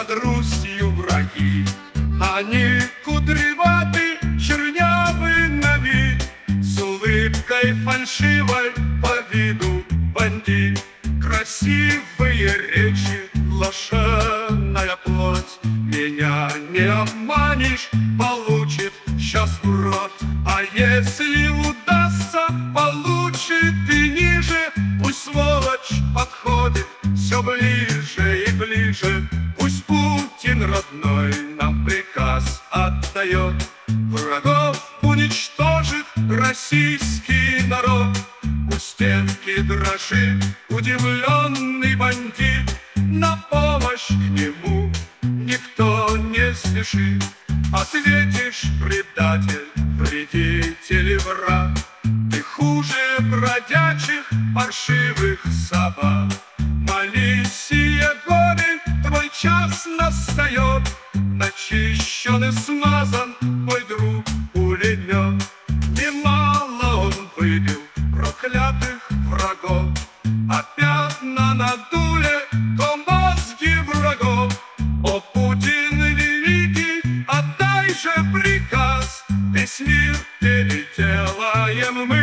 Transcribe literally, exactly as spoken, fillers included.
над Русью враги. Они кудреваты, чернявы на вид, с улыбкой фальшивой по виду бандит. Красивые речи, лошадная плоть, меня не обманешь, получит сейчас в рот. А если удастся, получит и ниже. Пусть сволочь подходит все ближе и ближе. Пусть Путин родной нам приказ отдает. Врагов уничтожит российский народ. У стенки дрожит удивленный бандит. На помощь к нему никто не спешит. Ответишь, предатель, вредитель и враг, ты хуже бродячих паршивых собак. Молись, сие годы, твой час настает. Начищен и смазан мой друг пулемет. Немало он выбил проклятых врагов, а пятна на дуле то мозги врагов. О, Путин великий, отдай же приказ, весь мир переделаем мы.